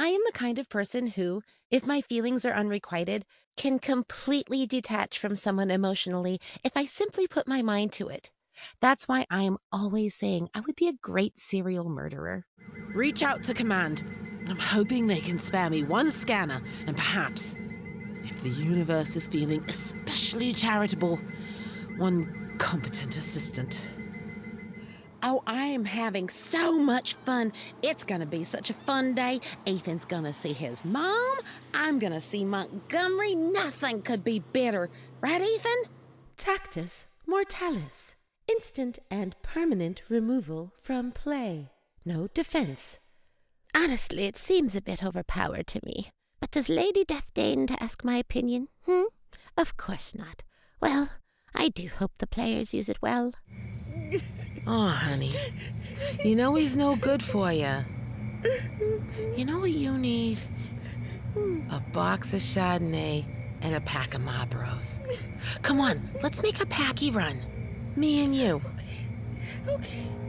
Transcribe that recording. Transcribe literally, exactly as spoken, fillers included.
I am the kind of person who, if my feelings are unrequited, can completely detach from someone emotionally if I simply put my mind to it. That's why I am always saying I would be a great serial murderer. Reach out to command. I'm hoping they can spare me one scanner, and perhaps, if the universe is feeling especially charitable, one competent assistant. Oh, I am having so much fun. It's gonna be such a fun day. Ethan's gonna see his mom. I'm gonna see Montgomery. Nothing could be better. Right, Ethan? Tactus mortalis. Instant and permanent removal from play. No defense. Honestly, it seems a bit overpowered to me. But does Lady Death deign to ask my opinion? Hmm? Of course not. Well, I do hope the players use it well. Oh, honey. You know he's no good for you. You know what you need? A box of Chardonnay and a pack of Marlboros. Come on, let's make a packy run. Me and you. Okay.